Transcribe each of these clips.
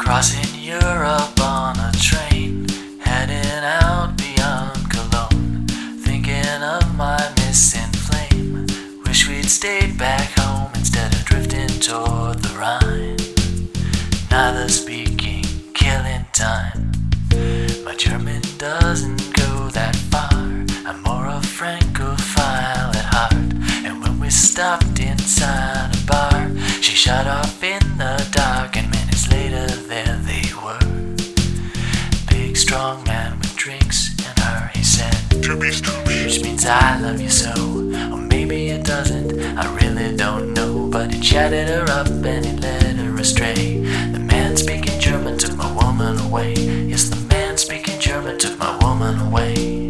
Crossing Europe on a train, heading out beyond Cologne, thinking of my missing flame. Wish we'd stayed back home instead of drifting toward the Rhine. Neither speaking, killing time. My German doesn't go that far. I'm more a Francophile at heart. And when we stopped inside a bar, she shut off in the dark, and minutes later there they were. Big strong man with drinks and her, he said, which means I love you so. Or maybe it doesn't, I really don't know. But he chatted her up and he led her astray. The man speaking German took my woman away. Yes, the man speaking German took my woman away.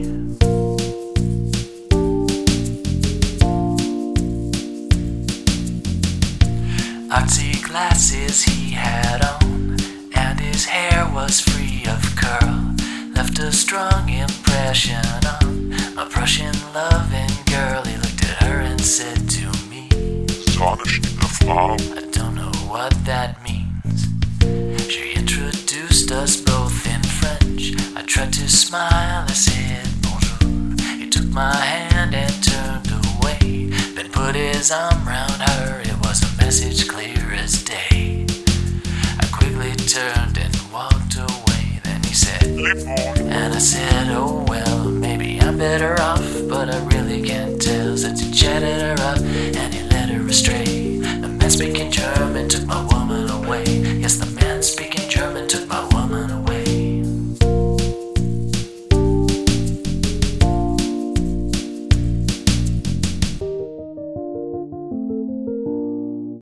Artsy glasses he had on, and his hair was free of curl. Left a strong impression on my Prussian loving girl. He looked at her and said to me, Sonnenschnitte Frau. I don't know what that means. She introduced us both in French. I tried to smile, I said bonjour. He took my hand and turned away, then put his arm round her. It was a message clear as day. I quickly turned and walked away. Then he said, and I said, oh well, maybe I'm better off, but I really can't tell. So he chatted